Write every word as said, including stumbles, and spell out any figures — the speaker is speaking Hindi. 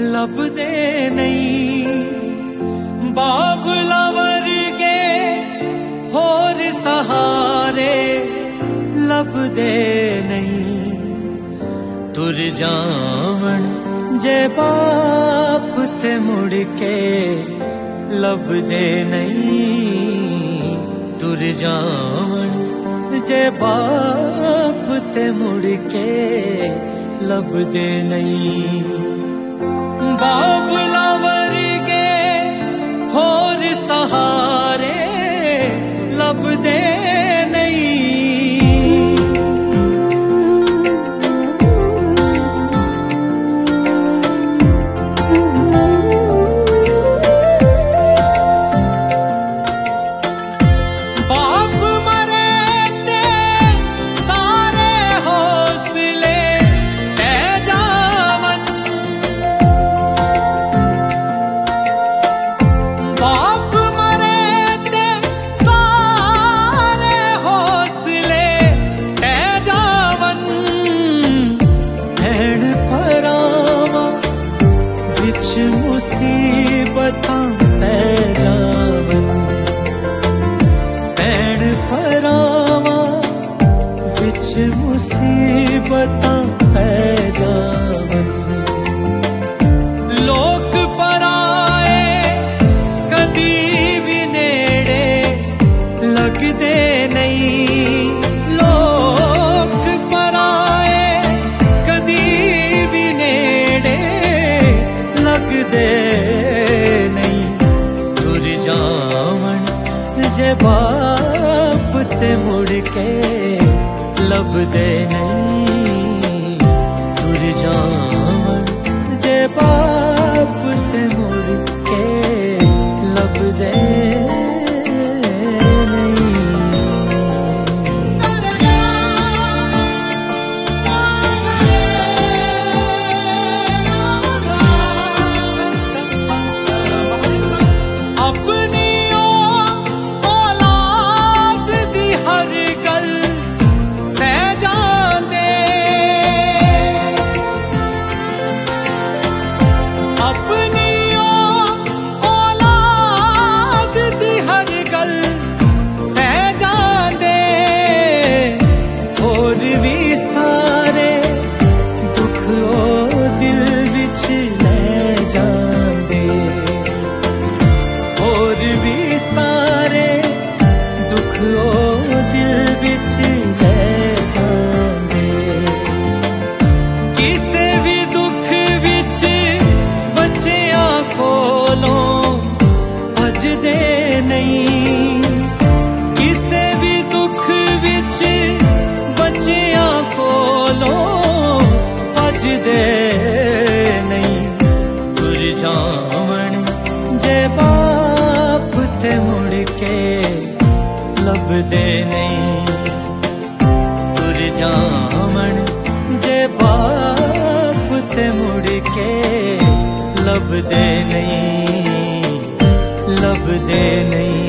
लभदे नहीं। बाबला वर्गे होर सहारे लभदे नहीं। तुर जावण जे बाप ते मुड़ के लभदे नहीं। तुर जावण जे बाप ते मुड़ के लभदे नहीं। बाबला वर्गे होर सहारे लभदे मुसीबतां पै जावन। भैण भरावां विच मुसीबतां पै जावन। लोक पराए कदी भी नेड़े लगदे नहीं। लोक पराए कदी भी नेड़े लगदे नहीं। तुर जावण जे बाप ते मुड़ के लभदे नहीं। तुर जावण जे बाप ते मुड़ के लभदे नहीं। किसे भी दुख विच बच्चियां कोलों भजदे नहीं। तुर जावण जे बाप ते मुड़ के लभदे नहीं। तुर जावण जे बाप ते मुड़ के लभदे नहीं। लभदे नहीं।